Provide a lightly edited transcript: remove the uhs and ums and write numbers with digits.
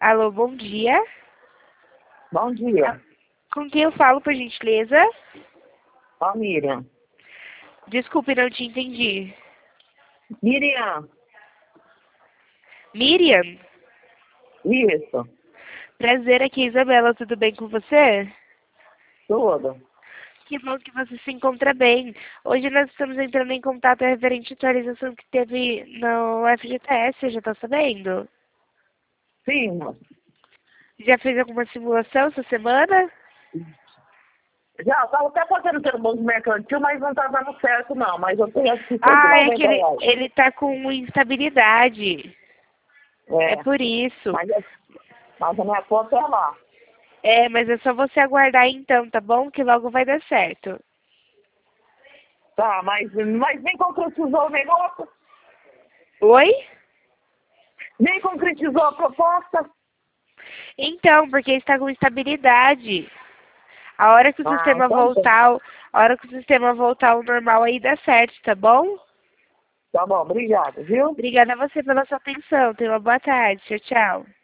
Alô, bom dia. Bom dia. Com quem eu falo, por gentileza? Ó, Miriam. Desculpe, não te entendi. Miriam, Miriam? isso. Prazer, aqui é Isabela, tudo bem com você? Tudo. Que bom que você se encontra bem. Hoje nós estamos entrando em contato referente à atualização que teve no FGTS, já está sabendo? Sim, moça. Já fez alguma simulação essa semana? Já, estava até fazendo pelo banco mercantil, mas não está dando certo, não. Mas eu tenho aqui Ah, é que R$190. ele tá com instabilidade. É É, por isso. mas a minha conta é lá. É, mas é só você aguardar então, tá bom? Que logo vai dar certo. Tá, mas nem concretizou o negócio, Oi? nem concretizou a proposta. Então, porque está com instabilidade. A hora que o Ah, sistema então tá. voltar, a hora que o sistema voltar ao normal aí dá certo, tá bom? Tá bom, obrigado, viu? Obrigada a você pela sua atenção. Tenha uma boa tarde. Tchau, tchau.